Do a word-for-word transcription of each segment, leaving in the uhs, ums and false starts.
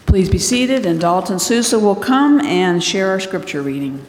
Please be seated, and Dalton Sousa will come and share our scripture reading.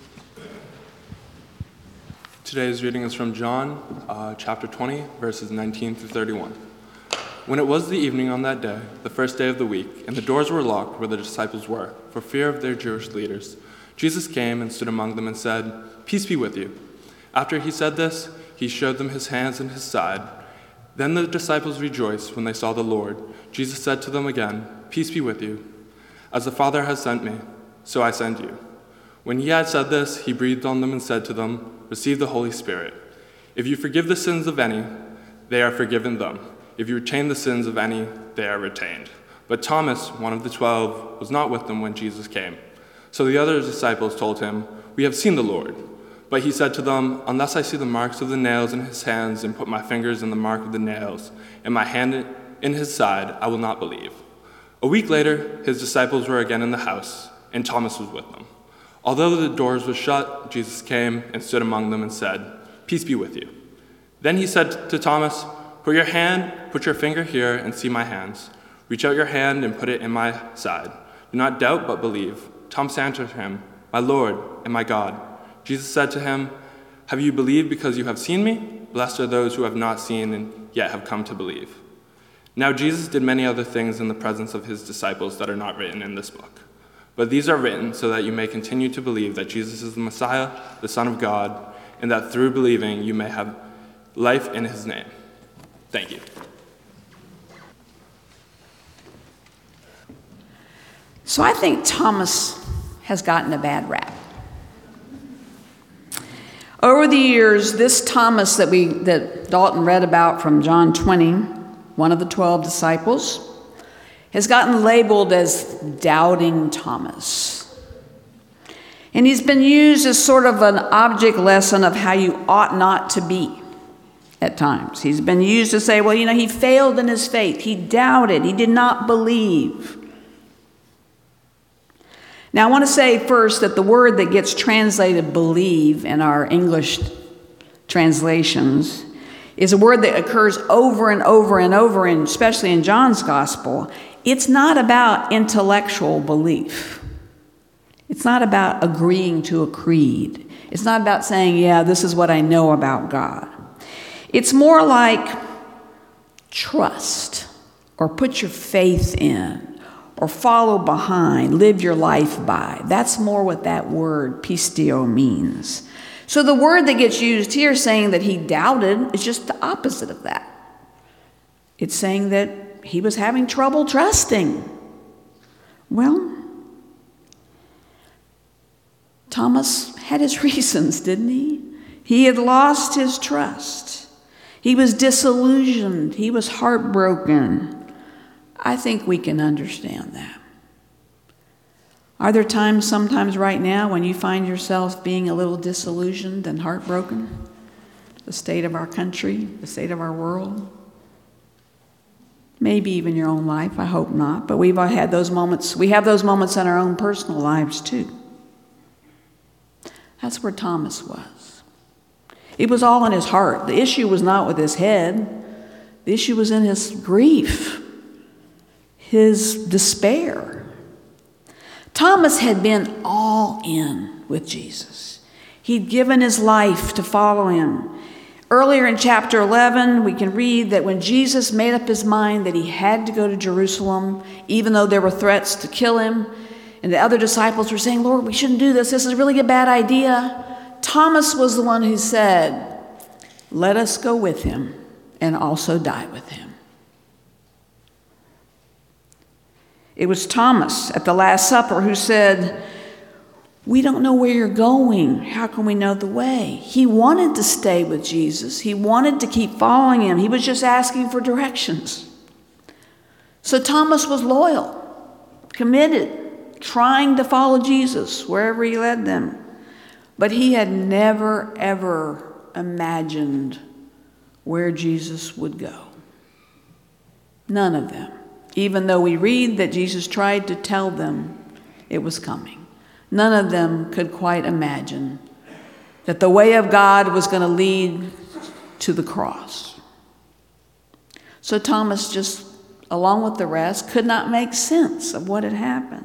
Today's reading is from John, uh, chapter twenty, verses nineteen through thirty-one. When it was the evening on that day, the first day of the week, and the doors were locked where the disciples were, for fear of their Jewish leaders, Jesus came and stood among them and said, "Peace be with you." After he said this, he showed them his hands and his side. Then the disciples rejoiced when they saw the Lord. Jesus said to them again, "Peace be with you. As the Father has sent me, so I send you." When he had said this, he breathed on them and said to them, "Receive the Holy Spirit. If you forgive the sins of any, they are forgiven them. If you retain the sins of any, they are retained." But Thomas, one of the twelve, was not with them when Jesus came. So the other disciples told him, "We have seen the Lord." But he said to them, "Unless I see the marks of the nails in his hands and put my fingers in the mark of the nails and my hand in his side, I will not believe." A week later, his disciples were again in the house, and Thomas was with them. Although the doors were shut, Jesus came and stood among them and said, "Peace be with you." Then he said to Thomas, Put your hand, put your finger here and see my hands. Reach out your hand and put it in my side. Do not doubt, but believe. Thomas answered him, "My Lord and my God." Jesus said to him, "Have you believed because you have seen me? Blessed are those who have not seen and yet have come to believe." Now Jesus did many other things in the presence of his disciples that are not written in this book. But these are written so that you may continue to believe that Jesus is the Messiah, the Son of God, and that through believing you may have life in his name. Thank you. So I think Thomas has gotten a bad rap. Over the years, this Thomas that we that Dalton read about from John twenty, one of the twelve disciples, has gotten labeled as Doubting Thomas. And he's been used as sort of an object lesson of how you ought not to be at times. He's been used to say, well, you know, he failed in his faith. He doubted. He did not believe. Now, I want to say first that the word that gets translated believe in our English translations is a word that occurs over and over and over, and especially in John's gospel. It's not about intellectual belief. It's not about agreeing to a creed. It's not about saying, yeah, this is what I know about God. It's more like trust, or put your faith in, or follow behind, live your life by. That's more what that word pistio means. So the word that gets used here saying that he doubted is just the opposite of that. It's saying that he was having trouble trusting. Well, Thomas had his reasons, didn't he? He had lost his trust. He was disillusioned. He was heartbroken. I think we can understand that. Are there times sometimes right now when you find yourself being a little disillusioned and heartbroken? The state of our country, the state of our world? Maybe even your own life, I hope not. But we've had those moments, we have those moments in our own personal lives too. That's where Thomas was. It was all in his heart. The issue was not with his head. The issue was in his grief, his despair. Thomas had been all in with Jesus. He'd given his life to follow him. Earlier in chapter eleven, we can read that when Jesus made up his mind that he had to go to Jerusalem, even though there were threats to kill him, and the other disciples were saying, Lord, we shouldn't do this. This is really a bad idea. Thomas was the one who said, let us go with him and also die with him. It was Thomas at the Last Supper who said, we don't know where you're going. How can we know the way? He wanted to stay with Jesus. He wanted to keep following him. He was just asking for directions. So Thomas was loyal, committed, trying to follow Jesus wherever he led them. But he had never, ever imagined where Jesus would go. None of them. Even though we read that Jesus tried to tell them it was coming. None of them could quite imagine that the way of God was going to lead to the cross. So Thomas just along with the rest, could not make sense of what had happened.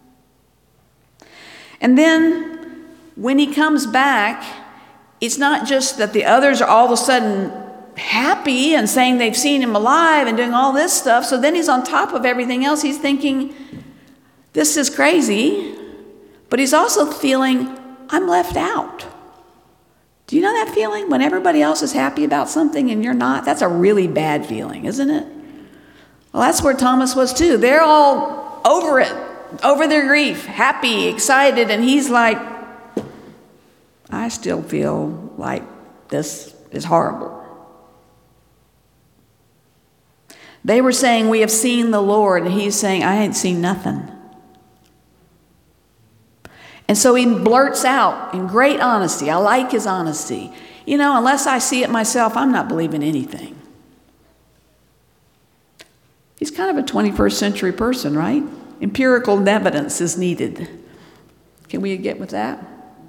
And then when he comes back, it's not just that the others are all of a sudden happy and saying they've seen him alive and doing all this stuff. So then he's on top of everything else. He's thinking, this is crazy. But he's also feeling, I'm left out. Do you know that feeling? When everybody else is happy about something and you're not? That's a really bad feeling, isn't it? Well, that's where Thomas was too. They're all over it, over their grief, happy, excited. And he's like, I still feel like this is horrible. They were saying, we have seen the Lord. And he's saying, I ain't seen nothing. And so he blurts out in great honesty. I like his honesty. You know, unless I see it myself, I'm not believing anything. He's kind of a twenty-first century person, right? Empirical evidence is needed. Can we get with that?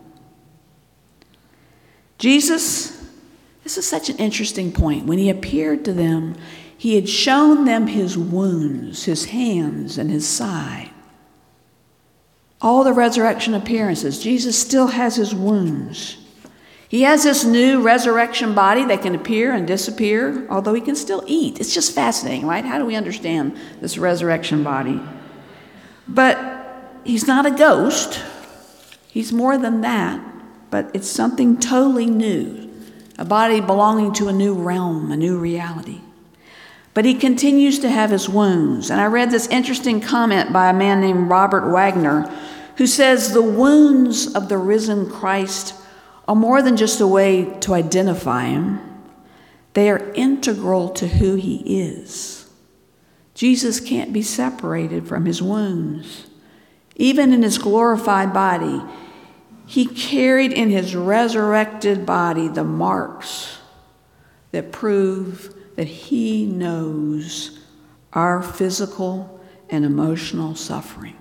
Jesus, this is such an interesting point. When he appeared to them, he had shown them his wounds, his hands, and his side. All the resurrection appearances, Jesus still has his wounds. He has this new resurrection body that can appear and disappear, although he can still eat. It's just fascinating, right? How do we understand this resurrection body? But he's not a ghost. He's more than that, but it's something totally new, a body belonging to a new realm, a new reality. But he continues to have his wounds. And I read this interesting comment by a man named Robert Wagner, who says the wounds of the risen Christ are more than just a way to identify him. They are integral to who he is. Jesus can't be separated from his wounds. Even in his glorified body, he carried in his resurrected body the marks that prove that he knows our physical and emotional suffering.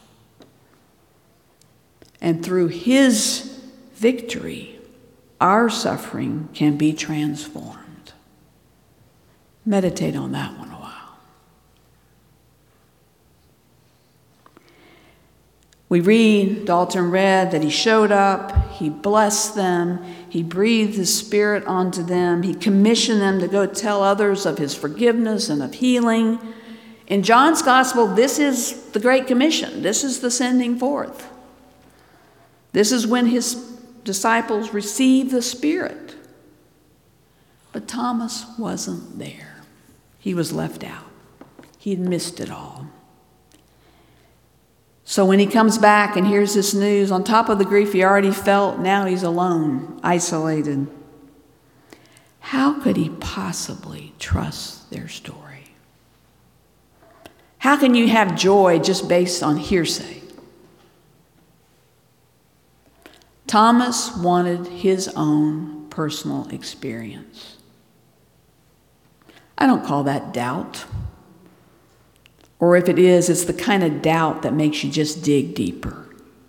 And through his victory, our suffering can be transformed. Meditate on that one a while. We read, Dalton read, that he showed up, he blessed them, he breathed his Spirit onto them, he commissioned them to go tell others of his forgiveness and of healing. In John's Gospel, this is the Great Commission. This is the sending forth. This is when his disciples received the Spirit. But Thomas wasn't there. He was left out. He had missed it all. So when he comes back and hears this news, on top of the grief he already felt, now he's alone, isolated. How could he possibly trust their story? How can you have joy just based on hearsay? Thomas wanted his own personal experience. I don't call that doubt. Or if it is, it's the kind of doubt that makes you just dig deeper.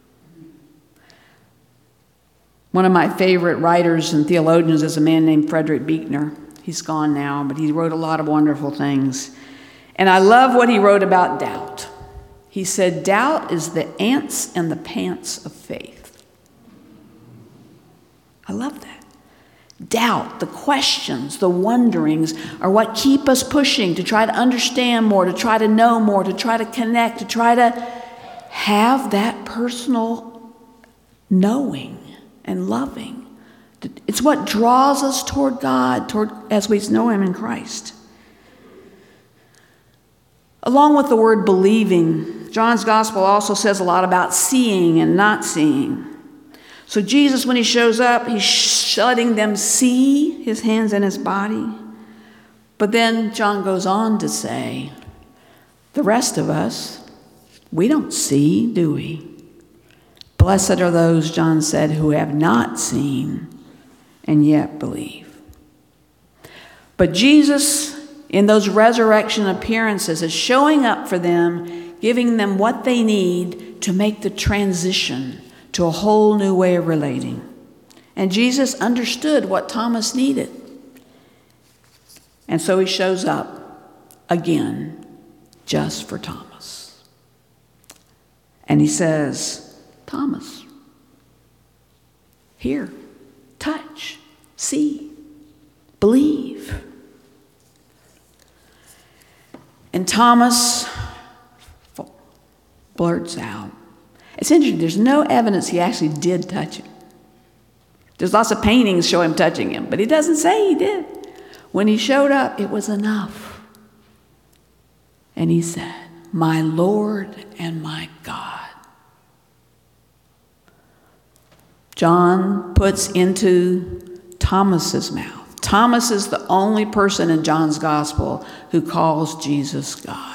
One of my favorite writers and theologians is a man named Frederick Buechner. He's gone now, but he wrote a lot of wonderful things. And I love what he wrote about doubt. He said, doubt is the ants and the pants of faith. I love that. Doubt, the questions, the wonderings are what keep us pushing to try to understand more, to try to know more, to try to connect, to try to have that personal knowing and loving. It's what draws us toward God, toward as we know him in Christ. Along with the word believing, John's Gospel also says a lot about seeing and not seeing. So Jesus, when he shows up, he's letting them see his hands and his body. But then John goes on to say, the rest of us, we don't see, do we? Blessed are those, John said, who have not seen and yet believe. But Jesus, in those resurrection appearances, is showing up for them, giving them what they need to make the transition to a whole new way of relating. And Jesus understood what Thomas needed. And so he shows up again just for Thomas. And he says, Thomas, here, touch, see, believe. And Thomas blurts out. It's interesting, there's no evidence he actually did touch him. There's lots of paintings show him touching him, but he doesn't say he did. When he showed up, it was enough. And he said, my Lord and my God. John puts into Thomas's mouth. Thomas is the only person in John's gospel who calls Jesus God.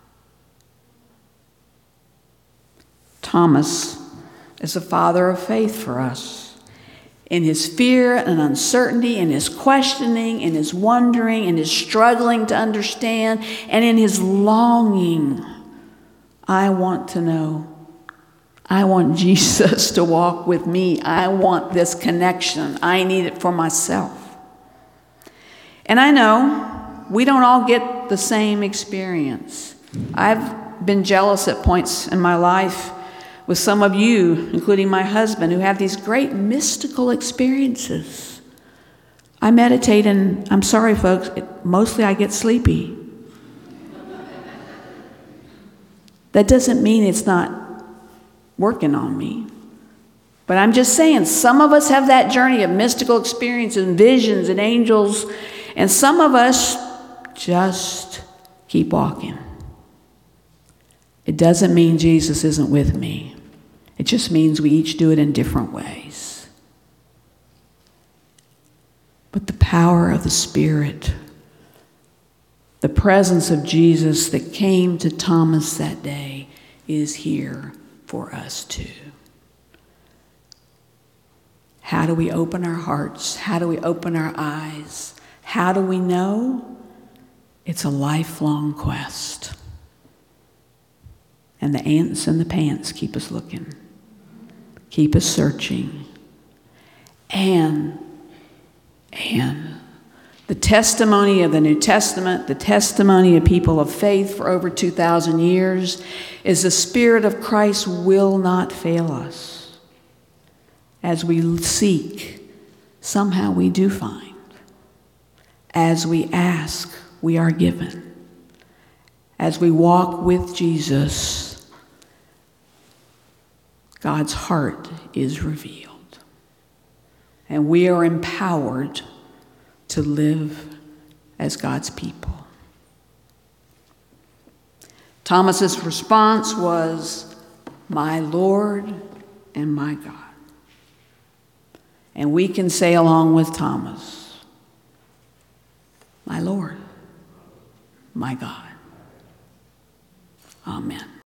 Thomas is the father of faith for us. In his fear and uncertainty, in his questioning, in his wondering, in his struggling to understand, and in his longing, I want to know. I want Jesus to walk with me. I want this connection. I need it for myself. And I know we don't all get the same experience. I've been jealous at points in my life with some of you, including my husband, who have these great mystical experiences. I meditate and, I'm sorry folks, it, mostly I get sleepy. That doesn't mean it's not working on me. But I'm just saying, some of us have that journey of mystical experiences and visions and angels, and some of us just keep walking. It doesn't mean Jesus isn't with me. It just means we each do it in different ways. But the power of the Spirit, the presence of Jesus that came to Thomas that day, is here for us too. How do we open our hearts? How do we open our eyes? How do we know? It's a lifelong quest. And the ants and the pants keep us looking, keep us searching. And, and the testimony of the New Testament, the testimony of people of faith for over two thousand years, is the Spirit of Christ will not fail us. As we seek, somehow we do find. As we ask, we are given. As we walk with Jesus, God's heart is revealed. And we are empowered to live as God's people. Thomas's response was, my Lord and my God. And we can say along with Thomas, my Lord, my God. Amen.